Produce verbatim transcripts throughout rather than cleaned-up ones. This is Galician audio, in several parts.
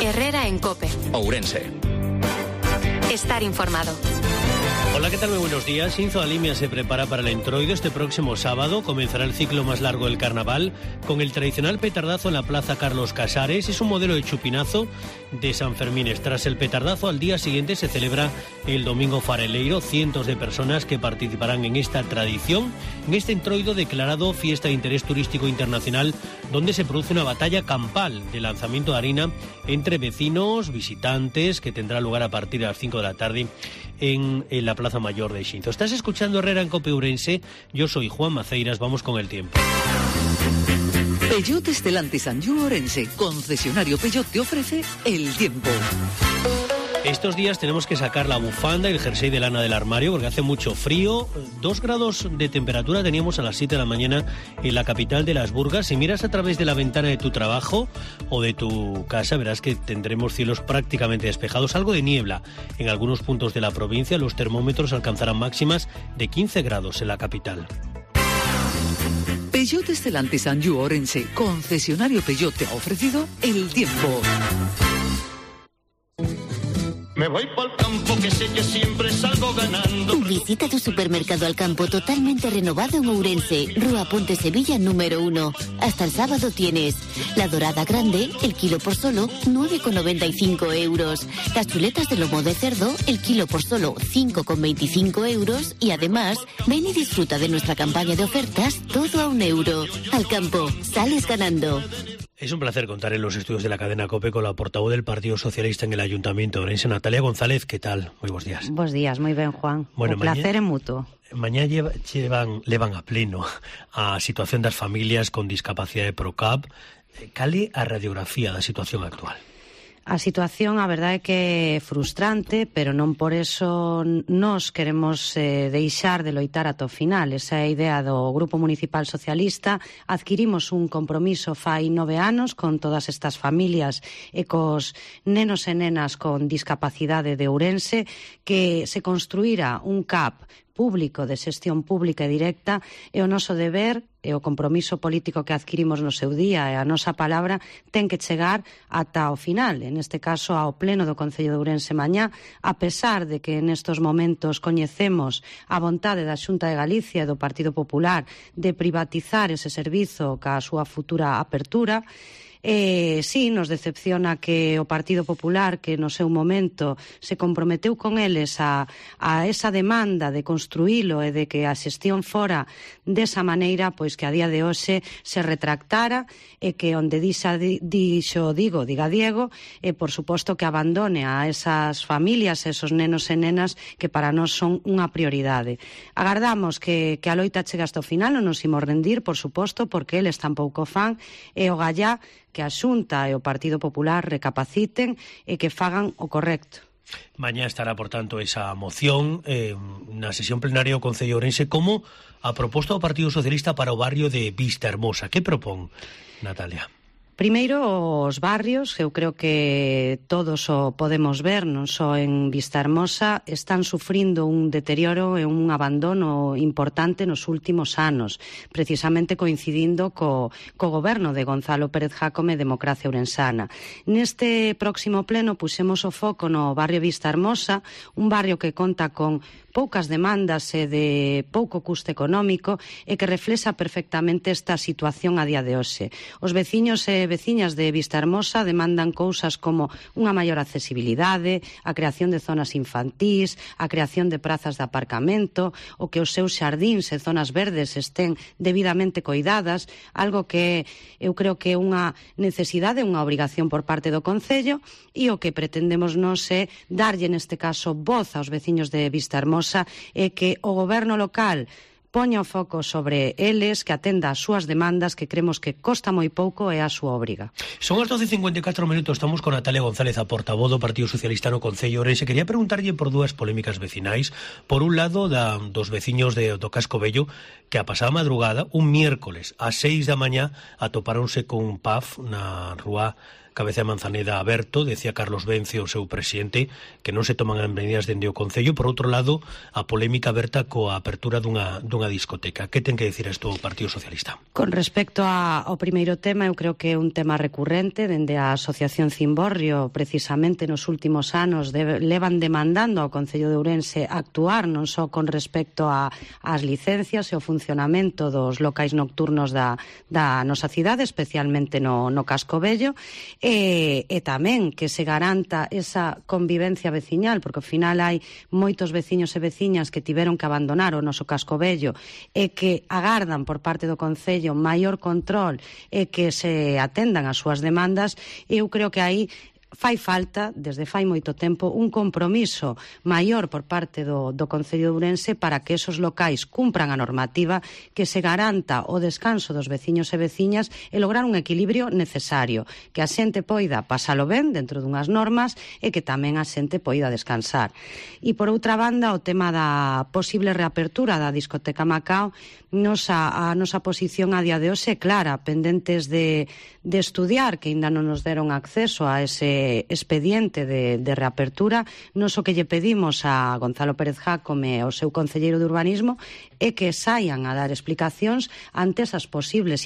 Herrera en COPE. Ourense. Estar informado. Hola, ¿qué tal? Muy buenos días. Inzo Alimia se prepara para el Entroido. Este próximo sábado comenzará el ciclo más largo del carnaval con el tradicional petardazo en la Plaza Carlos Casares. Es un modelo de chupinazo de San Fermín. Tras el petardazo, al día siguiente se celebra el Domingo Fareleiro. Cientos de personas que participarán en esta tradición, en este Entroido declarado Fiesta de Interés Turístico Internacional, donde se produce una batalla campal de lanzamiento de harina entre vecinos, visitantes, que tendrá lugar a partir de las cinco de la tarde en, en la Plaza Mayor de Xinzo. Estás escuchando Herrera en COPE Ourense. Yo soy Juan Maceiras. Vamos con el tiempo. Peugeot Stellantis Anjou Ourense, concesionario Peugeot, te ofrece el tiempo. Estos días tenemos que sacar la bufanda y el jersey de lana del armario porque hace mucho frío. Dos grados de temperatura teníamos a las siete de la mañana en la capital de las Burgas. Si miras a través de la ventana de tu trabajo o de tu casa, verás que tendremos cielos prácticamente despejados. Algo de niebla en algunos puntos de la provincia. Los termómetros alcanzarán máximas de quince grados en la capital. Peugeot Stellantis Anjou Ourense, concesionario Peugeot, te ha ofrecido el tiempo. Me voy pa'l campo, que sé que siempre salgo ganando. Visita tu supermercado Al Campo totalmente renovado en Ourense, Rúa Ponte Sevilla número uno. Hasta el sábado tienes la dorada grande, el kilo por solo nueve con noventa y cinco euros. Las chuletas de lomo de cerdo, el kilo por solo cinco con veinticinco euros. Y además, ven y disfruta de nuestra campaña de ofertas, todo a un euro. Al Campo, sales ganando. Es un placer contar en los estudios de la cadena COPE con la portavoz del Partido Socialista en el Ayuntamiento de Ourense, Natalia González. ¿Qué tal? Muy buenos días. Buenos días, muy bien, Juan. Bueno, un placer en mutuo. Mañana lleva, llevan, levan a pleno a situación das familias con discapacidade pro cap. Cale a radiografía da situación actual? A situación, a verdade é que é frustrante, pero non por eso nos queremos eh, deixar de loitar ata o final. Esa é a idea do Grupo Municipal Socialista. Adquirimos un compromiso fai nove anos con todas estas familias e cos nenos e nenas con discapacidade de Ourense, que se construíra un C A P público de xestión pública e directa, e o noso deber e o compromiso político que adquirimos no seu día e a nosa palabra ten que chegar ata o final, en este caso ao pleno do Concello de Ourense mañá, a pesar de que nestos momentos coñecemos a vontade da Xunta de Galicia e do Partido Popular de privatizar ese servizo ca súa futura apertura. Eh, sí, nos decepciona que o Partido Popular, que no seu momento se comprometeu con eles a, a esa demanda de construílo e de que a xestión fora desa maneira, pois que a día de hoxe se retractara e que onde dixa dixo digo, diga Diego, e por suposto que abandone a esas familias, esos nenos e nenas que para nós son unha prioridade. Agardamos que, que a loita chegue hasta o final, non nos imos rendir, por suposto, porque eles tampouco fan, e o gallá que a Xunta e o Partido Popular recapaciten e que fagan o correcto. Mañá estará, por tanto, esa moción eh, na sesión plenaria do Concello de Ourense como a proposta do Partido Socialista para o barrio de Vista Hermosa. Que propón, Natalia? Primeiro, os barrios, eu creo que todos o podemos ver, non só en Vista Hermosa, están sufrindo un deterioro e un abandono importante nos últimos anos, precisamente coincidindo co, co goberno de Gonzalo Pérez Jácome, Democracia Ourensana. Neste próximo pleno puxemos o foco no barrio Vista Hermosa, un barrio que conta con poucas demandas e de pouco custo económico e que reflexa perfectamente esta situación a día de hoxe. Os veciños e veciñas de Vista Hermosa demandan cousas como unha maior accesibilidade, a creación de zonas infantís, a creación de prazas de aparcamento, o que os seus xardíns e zonas verdes estén debidamente coidadas, algo que eu creo que é unha necesidade, unha obrigación por parte do Concello, e o que pretendemos nos é darlle neste caso voz aos veciños de Vista Hermosa e que o goberno local poña o foco sobre eles, que atenda as súas demandas, que cremos que costa moi pouco e a súa obriga. Son as doce e cincuenta e catro minutos, estamos con Natalia González, a portavoz do Partido Socialista no Concello de Ourense. Quería preguntarlle por dúas polémicas vecinais. Por un lado, da, dos veciños de, do Casco Vello, que a pasada madrugada, un miércoles, ás seis da mañá, atopáronse con un P A F na rúa Cabeza de Manzaneda aberto, decía Carlos Vence, o seu presidente, que non se toman as medidas dende o Concello. Por outro lado, a polémica aberta coa apertura dunha, dunha discoteca. Que ten que dicir isto o Partido Socialista? Con respecto a, ao primeiro tema, eu creo que é un tema recurrente dende a Asociación Cimborrio, precisamente nos últimos anos de, levan demandando ao Concello de Ourense actuar non só con respecto a, ás licencias e o funcionamento dos locais nocturnos da, da nosa cidade, especialmente no, no Casco Vello, e, e tamén que se garanta esa convivencia veciñal, porque ao final hai moitos veciños e veciñas que tiveron que abandonar o noso Casco Vello e que agardan por parte do Concello maior control e que se atendan as súas demandas. Eu creo que aí fai falta, desde fai moito tempo, un compromiso maior por parte do, do Concello de Ourense para que esos locais cumpran a normativa, que se garanta o descanso dos veciños e veciñas e lograr un equilibrio necesario, que a xente poida pasalo ben dentro dunhas normas e que tamén a xente poida descansar. E por outra banda, o tema da posible reapertura da discoteca Macao, nosa, a nosa posición a día de hoxe é clara, pendentes de, de estudiar, que ainda non nos deron acceso a ese expediente de, de reapertura. Nos o que lle pedimos a Gonzalo Pérez Jácome, o seu concelleiro de urbanismo, é que saian a dar explicacións ante esas posibles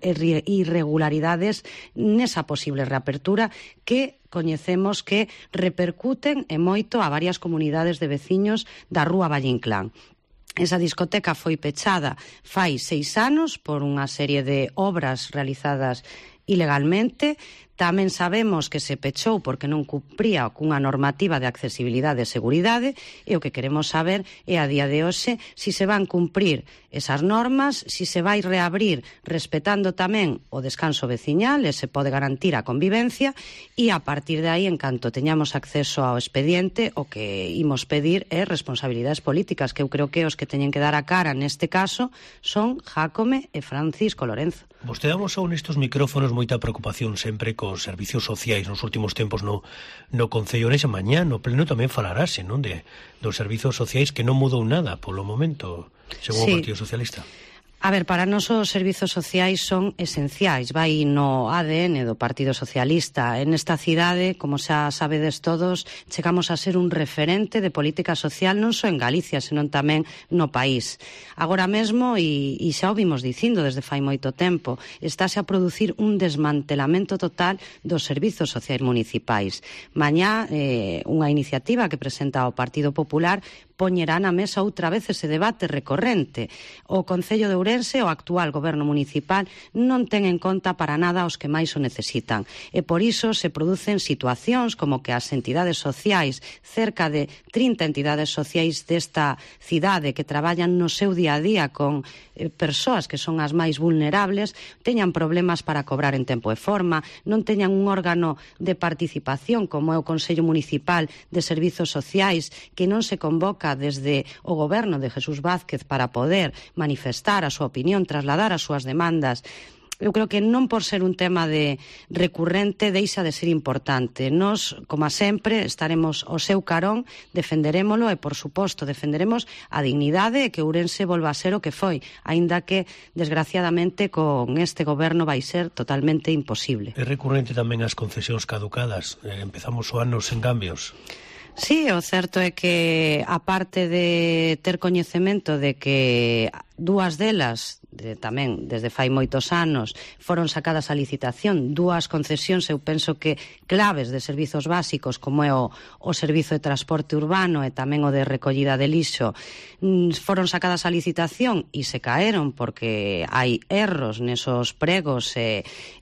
irregularidades nesa posible reapertura que coñecemos que repercuten e moito a varias comunidades de veciños da Rúa Valle Inclán. Esa discoteca foi pechada fai seis anos por unha serie de obras realizadas ilegalmente. Tamén sabemos que se pechou porque non cumpría cunha normativa de accesibilidade e seguridade, e o que queremos saber é a día de hoxe si se van cumprir esas normas, si se vai reabrir respetando tamén o descanso veciñal e se pode garantir a convivencia, e a partir de aí, en canto teñamos acceso ao expediente, o que imos pedir é responsabilidades políticas, que eu creo que os que teñen que dar a cara neste caso son Jácome e Francisco Lorenzo. Vostede amosou nestes micrófonos moita preocupación sempre cos servicios sociais nos últimos tempos no, no Concello. Nesa mañá no pleno tamén falarase, non, de dos servicios sociais, que non mudou nada polo momento, según sí. O Partido Socialista. A ver, para nós os servizos sociais son esenciais, vai no A D N do Partido Socialista. En esta cidade, como xa sabedes todos, chegamos a ser un referente de política social non só en Galicia, senón tamén no país. Agora mesmo, e, e xa o vimos dicindo desde fai moito tempo, estáse a producir un desmantelamento total dos servizos sociais municipais. Mañá, eh, unha iniciativa que presenta o Partido Popular poñerá na mesa outra vez ese debate recorrente. O Concello de Ourense, o actual goberno municipal, non ten en conta para nada os que máis o necesitan. E por iso se producen situacións como que as entidades sociais, cerca de trinta entidades sociais desta cidade que traballan no seu día a día con eh, persoas que son as máis vulnerables, teñan problemas para cobrar en tempo e forma, non teñan un órgano de participación como é o Consello Municipal de Servizos Sociais, que non se convoca desde o goberno de Jesús Vázquez para poder manifestar a súa opinión, trasladar as súas demandas. Eu creo que non por ser un tema de recurrente deixa de ser importante. Nos, como sempre, estaremos ao seu carón, defenderémolo e, por suposto, defenderemos a dignidade e que Ourense volva a ser o que foi, aínda que, desgraciadamente, con este goberno vai ser totalmente imposible. É recurrente tamén as concesións caducadas. Eh, empezamos o ano sen cambios. Sí, o certo é que, a parte de ter coñecemento de que dúas delas, de, tamén desde fai moitos anos, foron sacadas a licitación, dúas concesións, eu penso que claves de servizos básicos, como é o, o servizo de transporte urbano e tamén o de recollida de lixo, foron sacadas a licitación e se caeron porque hai erros nesos pregos e,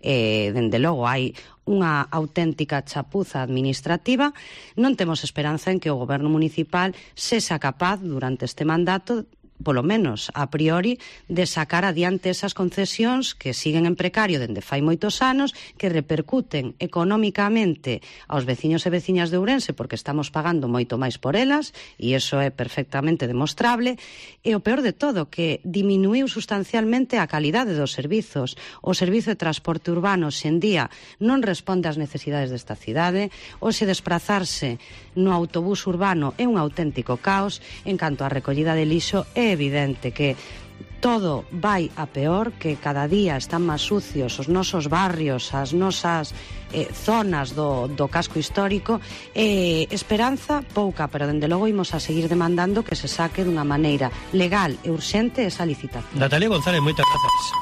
e dende logo, hai unha auténtica chapuza administrativa. Non temos esperanza en que o goberno municipal sexa capaz durante este mandato, polo menos a priori, de sacar adiante esas concesións que siguen en precario dende fai moitos anos, que repercuten económicamente aos veciños e veciñas de Ourense porque estamos pagando moito máis por elas, e iso é perfectamente demostrable, e o peor de todo, que diminuiu sustancialmente a calidade dos servizos. O servizo de transporte urbano hoxe en día non responde ás necesidades desta cidade, hoxe desplazarse no autobús urbano é un auténtico caos. En canto á recollida de lixo, é evidente que todo vai a peor, que cada día están máis sucios os nosos barrios, as nosas eh, zonas do, do casco histórico. eh, Esperanza pouca, pero dende logo imos a seguir demandando que se saque dunha maneira legal e urxente esa licitación. Natalia González, moitas grazas.